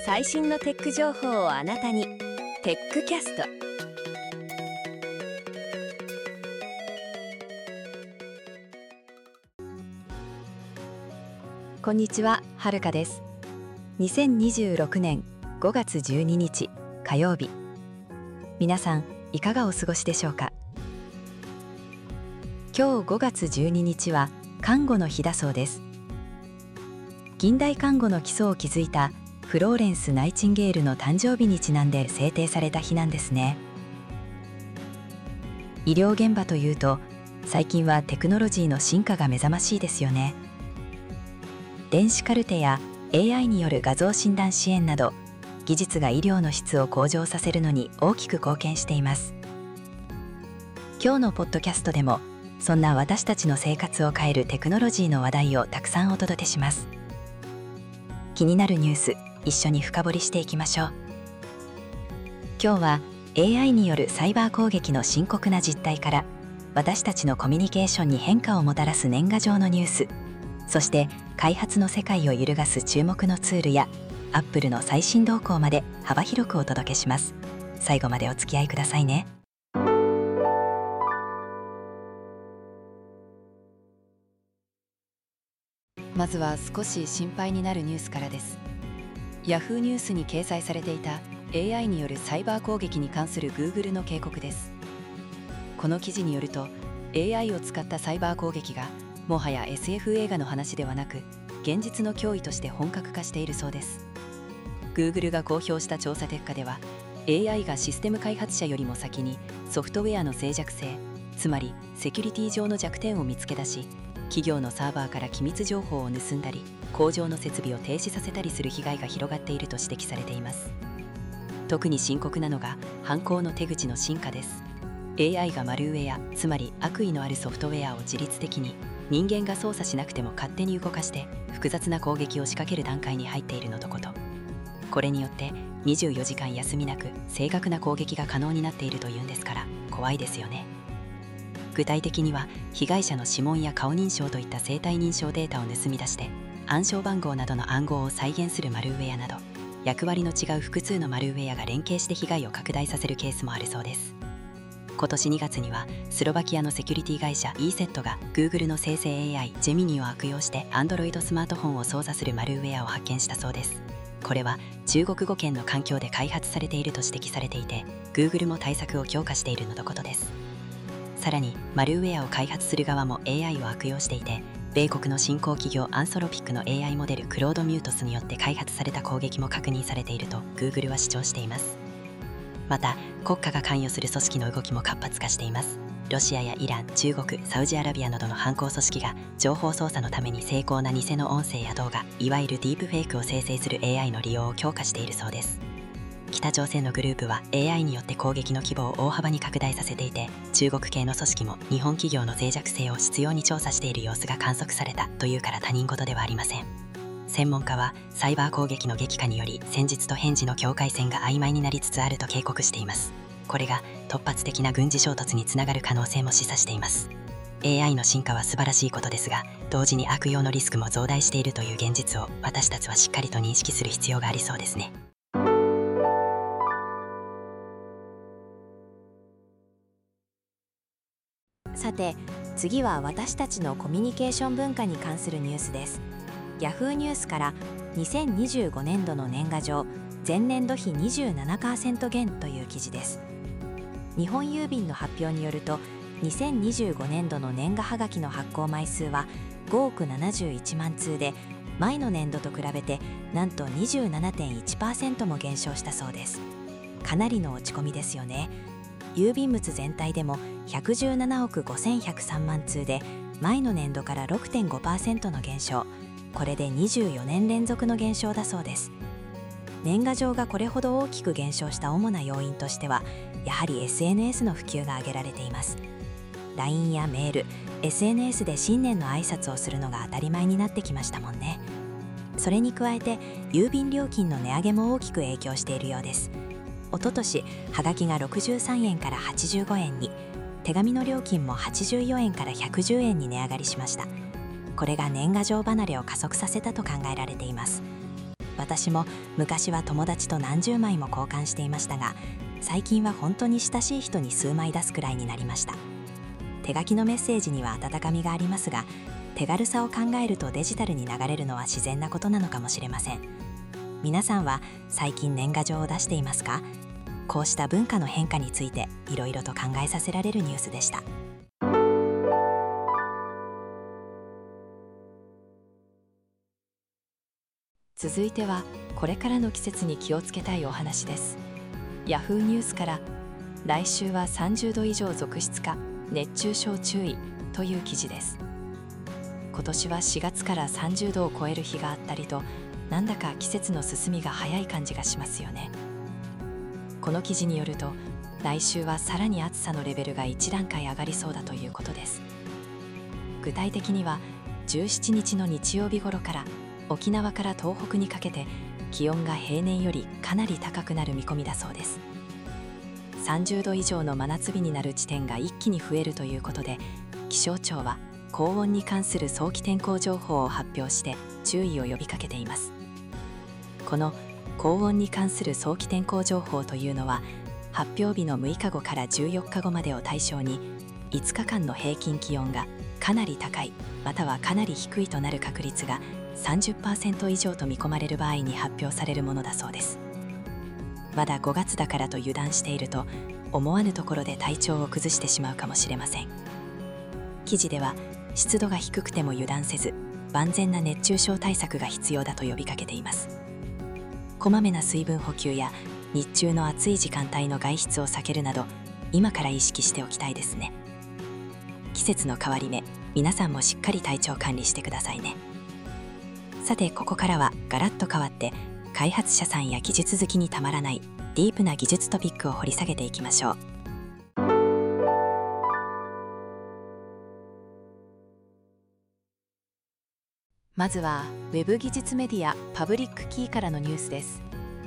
最新のテック情報をあなたに。テックキャスト。 こんにちは、はるかです。2026年5月12日火曜日。皆さんいかがお過ごしでしょうか。今日5月12日は看護の日だそうです。近代看護の基礎を築いたフローレンス・ナイチンゲールの誕生日にちなんで制定された日なんですね。医療現場というと最近はテクノロジーの進化が目覚ましいですよね。電子カルテや AI による画像診断支援など技術が医療の質を向上させるのに大きく貢献しています。今日のポッドキャストでもそんな私たちの生活を変えるテクノロジーの話題をたくさんお届けします。気になるニュース一緒に深掘りしていきましょう。今日は AI によるサイバー攻撃の深刻な実態から私たちのコミュニケーションに変化をもたらす年賀状のニュース、そして開発の世界を揺るがす注目のツールや Apple の最新動向まで幅広くお届けします。最後までお付き合いくださいね。まずは少し心配になるニュースからです。Yahoo ニュースに掲載されていた AI によるサイバー攻撃に関する Google の警告です。この記事によると AI を使ったサイバー攻撃がもはや SF 映画の話ではなく現実の脅威として本格化しているそうです。 Google が公表した調査結果では AI がシステム開発者よりも先にソフトウェアの脆弱性、つまりセキュリティ上の弱点を見つけ出し企業のサーバーから機密情報を盗んだり工場の設備を停止させたりする被害が広がっていると指摘されています。特に深刻なのが犯行の手口の進化です。 AI がマルウェア、つまり悪意のあるソフトウェアを自律的に人間が操作しなくても勝手に動かして複雑な攻撃を仕掛ける段階に入っているのとこと。これによって24時間休みなく正確な攻撃が可能になっているというんですから怖いですよね。具体的には被害者の指紋や顔認証といった生体認証データを盗み出して暗証番号などの暗号を再現するマルウェアなど役割の違う複数のマルウェアが連携して被害を拡大させるケースもあるそうです。今年2月にはスロバキアのセキュリティ会社 ESET が Google の生成 AI ジェミニを悪用して Android スマートフォンを操作するマルウェアを発見したそうです。これは中国語圏の環境で開発されていると指摘されていて Google も対策を強化しているのとことです。さらにマルウェアを開発する側も AI を悪用していて米国の新興企業アンソロピックの AI モデルクロードミュートスによって開発された攻撃も確認されていると Google は主張しています。また国家が関与する組織の動きも活発化しています。ロシアやイラン、中国、サウジアラビアなどの犯行組織が情報操作のために精巧な偽の音声や動画、いわゆるディープフェイクを生成する AI の利用を強化しているそうです。北朝鮮のグループは AI によって攻撃の規模を大幅に拡大させていて中国系の組織も日本企業の脆弱性を執拗に調査している様子が観測されたというから他人事ではありません。専門家はサイバー攻撃の激化により戦術と返事の境界線が曖昧になりつつあると警告しています。これが突発的な軍事衝突につながる可能性も示唆しています。 AI の進化は素晴らしいことですが同時に悪用のリスクも増大しているという現実を私たちはしっかりと認識する必要がありそうですね。 さて次は私たちのコミュニケーション文化に関するニュースです。 Yahoo ニュースから2025年度の年賀状前年度比 27% 減という記事です。日本郵便の発表によると2025年度の年賀はがきの発行枚数は5億71万通で前の年度と比べてなんと 27.1% も減少したそうです。かなりの落ち込みですよね。郵便物全体でも117億5103万通で前の年度から 6.5% の減少、これで24年連続の減少だそうです。年賀状がこれほど大きく減少した主な要因としてはやはり SNS の普及が挙げられています。 LINE やメール、SNS で新年の挨拶をするのが当たり前になってきましたもんね。それに加えて郵便料金の値上げも大きく影響しているようです。一昨年はがきが63円から85円に、手紙の料金も84円から110円に値上がりしました。これが年賀状離れを加速させたと考えられています。 私も昔は友達と何十枚も交換していましたが、最近は本当に親しい人に数枚出すくらいになりました。手書きのメッセージには温かみがありますが、手軽さを考えるとデジタルに流れるのは自然なことなのかもしれません。皆さんは最近年賀状を出していますか？こうした文化の変化についていろいろと考えさせられるニュースでした。 続いてはこれからの季節に気をつけたいお話です。ヤフーニュースから、来週は30度以上続出か熱中症注意という記事です。今年は4月から30度を超える日があったりと、なんだか季節の進みが早い感じがしますよね。この記事によると、来週はさらに暑さのレベルが1段階上がりそうだということです。具体的には17日の日曜日頃から沖縄から東北にかけて気温が平年よりかなり高くなる見込みだそうです。30度以上の真夏日になる地点が一気に増えるということで、気象庁は高温に関する早期天候情報を発表して注意を呼びかけています。この高温に関する早期天候情報というのは、発表日の6日後から14日後までを対象に、5日間の平均気温がかなり高いまたはかなり低いとなる確率が 30% 以上と見込まれる場合に発表されるものだそうです。まだ5月だからと油断していると、思わぬところで体調を崩してしまうかもしれません。記事では、湿度が低くても油断せず、万全な熱中症対策が必要だと呼びかけています。こまめな水分補給や日中の暑い時間帯の外出を避けるなど、今から意識しておきたいですね。季節の変わり目、皆さんもしっかり体調管理してくださいね。さて、ここからはガラッと変わって、開発者さんや技術好きにたまらないディープな技術トピックを掘り下げていきましょう。まずは Web 技術メディアパブリックキーからのニュースです。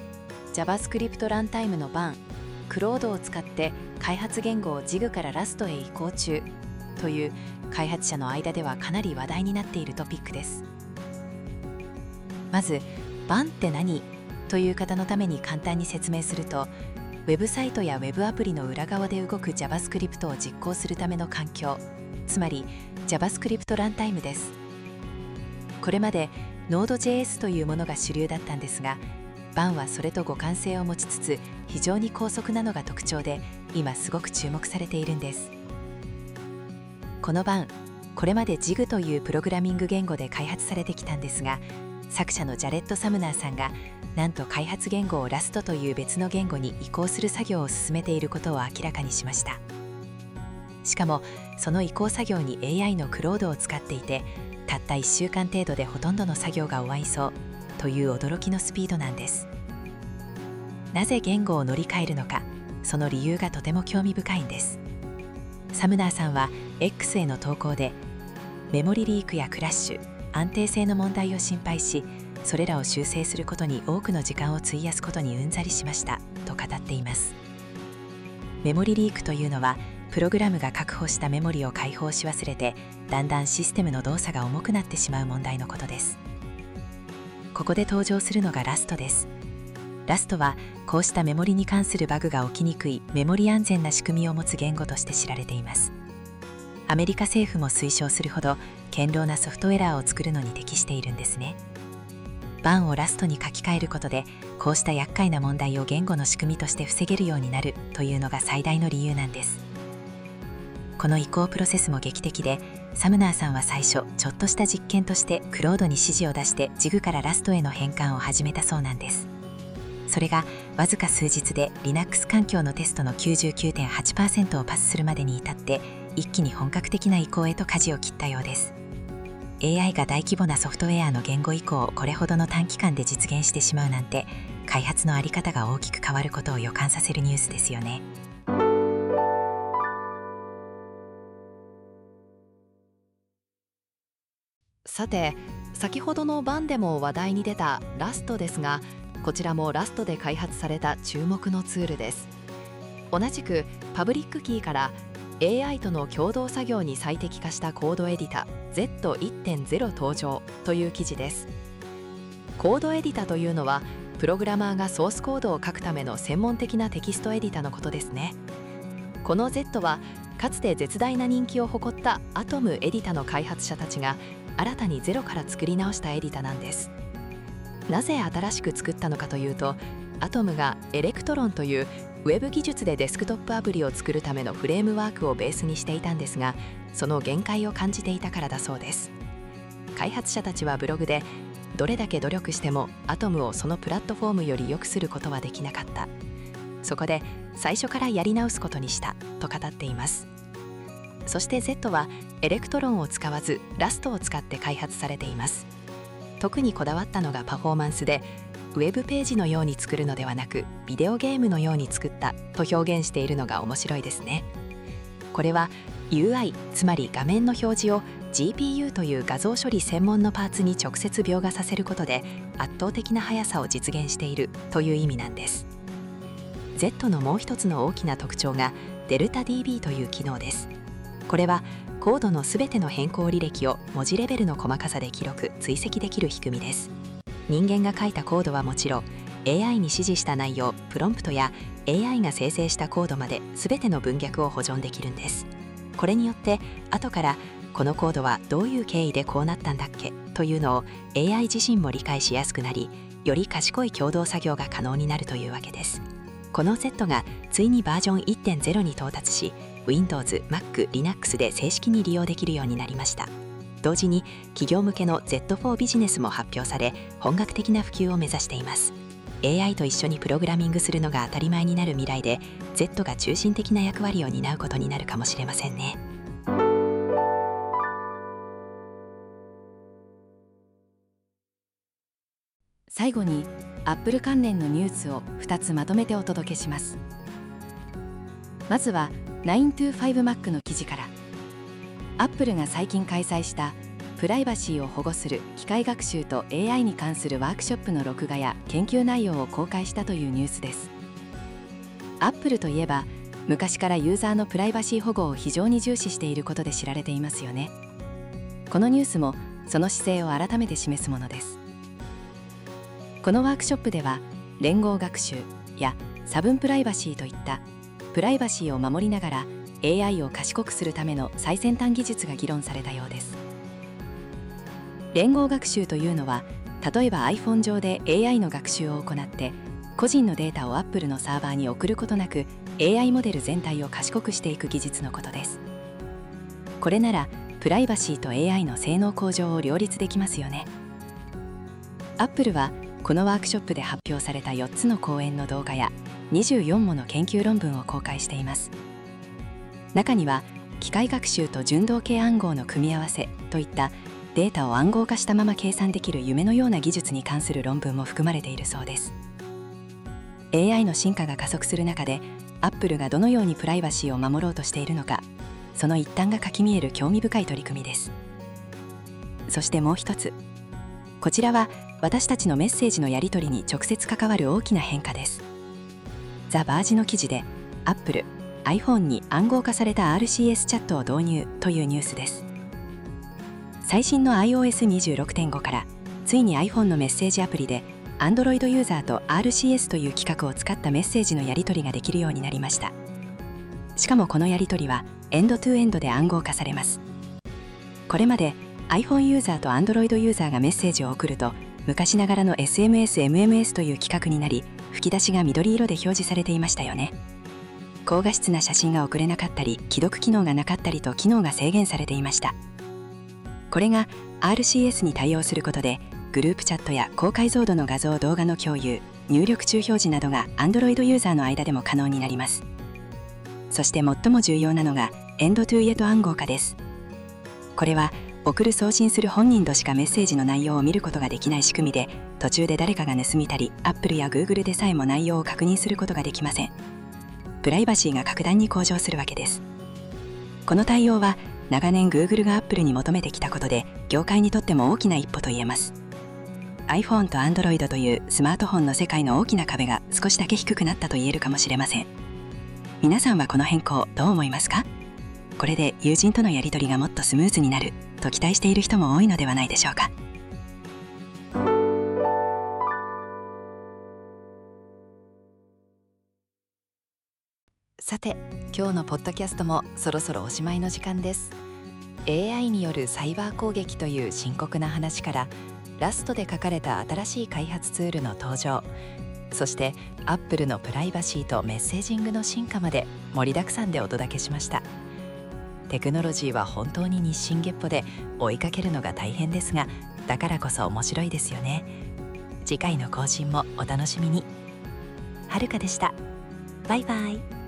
JavaScript ランタイムの版クロードを使って開発言語を JIG からラストへ移行中という、開発者の間ではかなり話題になっているトピックです。まず、版って何？という方のために簡単に説明すると、ウェブサイトやウェブアプリの裏側で動く JavaScript を実行するための環境、つまり JavaScript ランタイムです。これまで Node.js というものが主流だったんですが、版はそれと互換性を持ちつつ非常に高速なのが特徴で、今すごく注目されているんです。この版、これまで JIG というプログラミング言語で開発されてきたんですが、作者のジャレット・サムナーさんがなんと開発言語をラストという別の言語に移行する作業を進めていることを明らかにしました。しかもその移行作業に AI のクロードを使っていて、たった1週間程度でほとんどの作業が終わりそうという驚きのスピードなんです。なぜ言語を乗り換えるのか、その理由がとても興味深いんです。サムナーさんは X への投稿で、メモリリークやクラッシュ、安定性の問題を心配し、それらを修正することに多くの時間を費やすことにうんざりしましたと語っています。メモリリークというのは、プログラムが確保したメモリを解放し忘れて、だんだんシステムの動作が重くなってしまう問題のことです。ここで登場するのがラストです。ラストはこうしたメモリに関するバグが起きにくいメモリ安全な仕組みを持つ言語として知られています。アメリカ政府も推奨するほど堅牢なソフトウェアを作るのに適しているんですね。版をラストに書き換えることで、こうした厄介な問題を言語の仕組みとして防げるようになるというのが最大の理由なんです。この移行プロセスも劇的で、サムナーさんは最初ちょっとした実験としてクロードに指示を出して JIG からラストへの変換を始めたそうなんです。それがわずか数日で Linux 環境のテストの 99.8% をパスするまでに至って、一気に本格的な移行へと舵を切ったようです。AI が大規模なソフトウェアの言語移行をこれほどの短期間で実現してしまうなんて、開発の在り方が大きく変わることを予感させるニュースですよね。さて、先ほどの版でも話題に出たラストですが、こちらもラストで開発された注目のツールです。同じくパブリックキーから AI との共同作業に最適化したコードエディタ Z1.0 登場という記事です。 コードエディタというのはプログラマーがソースコードを書くための専門的なテキストエディタのことですね。この Z はかつて絶大な人気を誇ったアトムエディタの開発者たちが新たにゼロから作り直したエディタなんです。なぜ新しく作ったのかというと、アトムがエレクトロンというウェブ技術でデスクトップアプリを作るためのフレームワークをベースにしていたんですが、その限界を感じていたからだそうです。開発者たちはブログで、どれだけ努力してもアトムをそのプラットフォームより良くすることはできなかった。そこで最初からやり直すことにしたと語っています。そして Z はエレクトロンを使わずラストを使って開発されています。特にこだわったのがパフォーマンスで、ウェブページのように作るのではなくビデオゲームのように作ったと表現しているのが面白いですね。これは UI、つまり画面の表示を GPU という画像処理専門のパーツに直接描画させることで圧倒的な速さを実現しているという意味なんです。 Z のもう一つの大きな特徴が ΔeltaDB という機能です。これはコードのすべての変更履歴を文字レベルの細かさで記録・追跡できる仕組みです。人間が書いたコードはもちろん AI に指示した内容、プロンプトや AI が生成したコードまで全ての文脈を保存できるんです。これによって後からこのコードはどういう経緯でこうなったんだっけというのを AI 自身も理解しやすくなり、より賢い共同作業が可能になるというわけです。この Z がついにバージョン 1.0 に到達し、 Windows、Mac、Linux で正式に利用できるようになりました。同時に企業向けの Z4 ビジネスも発表され、本格的な普及を目指しています。 AI と一緒にプログラミングするのが当たり前になる未来で、 Z が中心的な役割を担うことになるかもしれませんね。 最後に Apple 関連のニュースを2つまとめてお届けします。まずは 9to5Mac の記事から。Apple が最近開催したプライバシーを保護する機械学習と AI に関するワークショップの録画や研究内容を公開したというニュースです。Apple といえば昔からユーザーのプライバシー保護を非常に重視していることで知られていますよね。このニュースもその姿勢を改めて示すものです。このワークショップでは連合学習や差分プライバシーといったプライバシーを守りながら AI を賢くするための最先端技術が議論されたようです。連合学習というのは、例えば iPhone 上で AI の学習を行って個人のデータを Apple のサーバーに送ることなく AI モデル全体を賢くしていく技術のことです。これならプライバシーと AI の性能向上を両立できますよね。Apple はこのワークショップで発表された4つの講演の動画や24もの研究論文を公開しています。中には機械学習と順動系暗号の組み合わせといったデータを暗号化したまま計算できる夢のような技術に関する論文も含まれているそうです。 AI の進化が加速する中で Apple がどのようにプライバシーを守ろうとしているのか、その一端がかき見える興味深い取り組みです。そしてもう一つ、こちらは私たちのメッセージのやり取りに直接関わる大きな変化です。ザ・バージの記事で Apple、iPhone に暗号化された RCS チャットを導入というニュースです。最新の iOS26.5 からついに iPhone のメッセージアプリで Android ユーザーと RCS という規格を使ったメッセージのやり取りができるようになりました。しかもこのやり取りはエンドトゥエンドで暗号化されます。これまで iPhone ユーザーと Android ユーザーがメッセージを送ると、昔ながらの SMS、MMS という規格になり、吹き出しが緑色で表示されていましたよね。高画質な写真が送れなかったり、既読機能がなかったりと機能が制限されていました。これが RCS に対応することで、グループチャットや高解像度の画像・動画の共有、入力中表示などが Android ユーザーの間でも可能になります。そして最も重要なのがエンドトゥエンド暗号化です。これは送る送信する本人としかメッセージの内容を見ることができない仕組みで、途中で誰かが盗みたり Apple や Google でさえも内容を確認することができません。プライバシーが格段に向上するわけです。この対応は長年 Google が Apple に求めてきたことで、業界にとっても大きな一歩と言えます。 iPhone と Android というスマートフォンの世界の大きな壁が少しだけ低くなったと言えるかもしれません。皆さんはこの変更どう思いますか？これで友人とのやり取りがもっとスムーズになると期待している人も多いのではないでしょうか。 さて、今日のポッドキャストもそろそろおしまいの時間です。 AI によるサイバー攻撃という深刻な話から、ラストで書かれた新しい開発ツールの登場、そしてアップルのプライバシーとメッセージングの進化まで盛りだくさんでお届けしました。テクノロジーは本当に日進月歩で追いかけるのが大変ですが、だからこそ面白いですよね。次回の更新もお楽しみに。はるかでした。バイバイ。